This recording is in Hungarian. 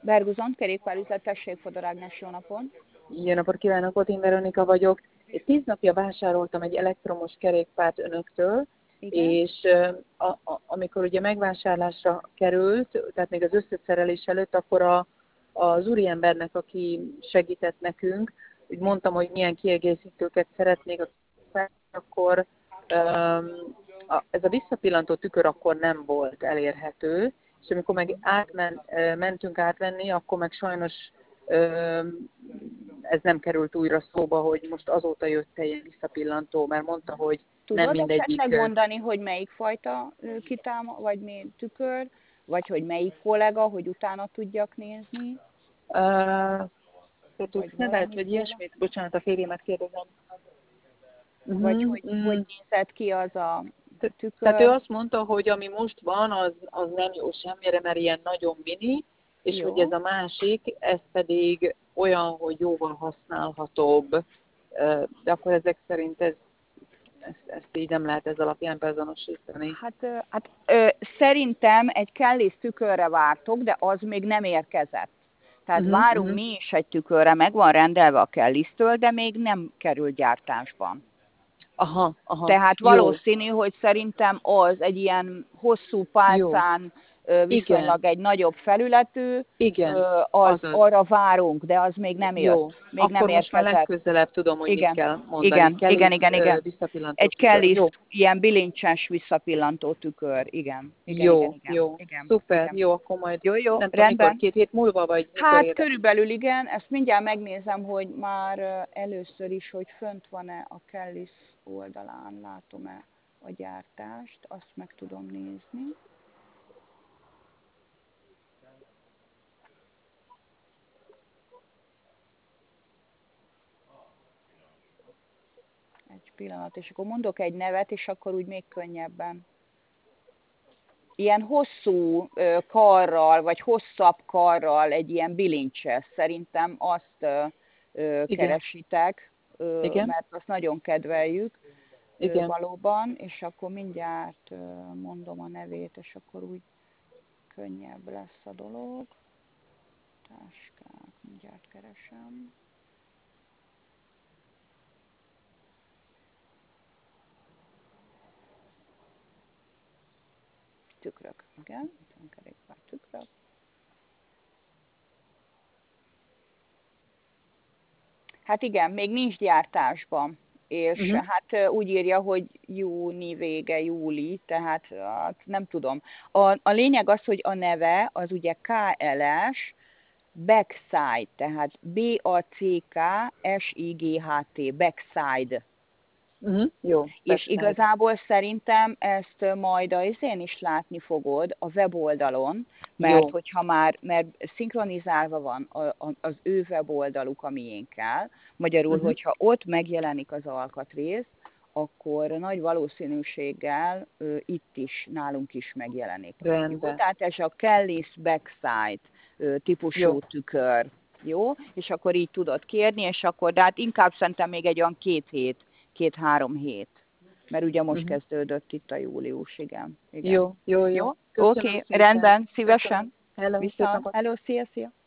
Berguzont, kerékpárüzlet, tessék, Fodor Ágnes, jó napot. Jó napot kívánok, Otin Veronika vagyok. Én 10 napja vásároltam egy elektromos kerékpárt önöktől, Igen? és amikor ugye megvásárlásra került, tehát még az összeszerelés előtt, akkor az úriembernek, aki segített nekünk, úgy mondtam, hogy milyen kiegészítőket szeretnék a kerékpárt, akkor ez a visszapillantó tükör akkor nem volt elérhető, és amikor meg mentünk átvenni, akkor meg sajnos ez nem került újra szóba, hogy most azóta jött egy visszapillantó, mert mondta, hogy nem Tudod mindegyik. esetleg mondani, hogy melyik fajta vagy mi tükör, vagy hogy melyik kollega, hogy utána tudjak nézni? Te Vagy tudsz nevet, valami vagy róla? ilyesmit? Bocsánat, a férjemet kérdezem. Vagy Uh-huh, hogy nézett ki az a Tehát ő tükör? azt mondta, hogy ami most van, az nem jó semmire, mert ilyen nagyon mini, és hogy Jó. ez a másik, ez pedig olyan, hogy jóval használhatóbb, de akkor ezek szerint ezt így nem lehet ez alapján beazonosítani. Szerintem egy kellés tükörre vártok, de az még nem érkezett. Tehát Uh-huh, várunk uh-huh. mi is egy tükörre, meg van rendelve a kellisztől, de még nem került gyártásban. Aha, aha, Tehát jó, valószínű, hogy szerintem az egy ilyen hosszú jó, pálcán, igen, viszonylag egy nagyobb felületű, igen, az azaz. arra várunk, de az még nem jött, Jó, még nem akkor most már érkezett. legközelebb tudom, hogy mit Igen, kell mondani. igen, igen, Kelly igen, igen. visszapillantó Egy tükör. Jó, kelliszt, ilyen bilincses visszapillantó tükör, igen, igen, igen, jó, igen, jó, igen, szuper, igen. jó, akkor majd Jó, jó, nem tudom, mikor, rendben. 2 hét múlva, vagy mikor Hát érdemes. körülbelül igen, ezt mindjárt megnézem, hogy már először is, hogy fönt van-e a Kellis oldalán, látom-e a gyártást, azt meg tudom nézni. Egy pillanat, és akkor mondok egy nevet, és akkor úgy még könnyebben. Ilyen hosszú karral, vagy hosszabb karral egy ilyen bilincses. Szerintem azt Igen, keresitek, igen, mert azt nagyon kedveljük igen. valóban, és akkor mindjárt mondom a nevét, és akkor úgy könnyebb lesz a dolog. Táskák, mindjárt keresem. Tükrök, igen, kerékpár tükrök. Hát igen, még nincs gyártásban, és Uh-huh. hát úgy írja, hogy júni vége, júli, tehát hát nem tudom. A lényeg az, hogy a neve az ugye KLS, Backside, tehát B-A-C-K-S-I-G-H-T, Backside. Uh-huh. Jó, És backside. igazából szerintem ezt majd én is látni fogod a weboldalon, mert Jó. hogyha mert szinkronizálva van az ő weboldaluk a miénkkel, magyarul, Uh-huh. hogyha ott megjelenik az alkatrész, akkor nagy valószínűséggel itt is, nálunk is megjelenik. Jó, Rendben. tehát ez a Kelly's Backside Jó. típusú tükör. Jó, és akkor így tudod kérni, és akkor, de hát inkább szerintem még egy olyan 2 hét, mert ugye most Uh-huh. kezdődött itt a július, igen. Igen. Jó, jó, jó. Jó? Köszönöm Oké, szépen. rendben, Köszönöm. szívesen. Hello, szép Viszont, napot. hello, szia, szia.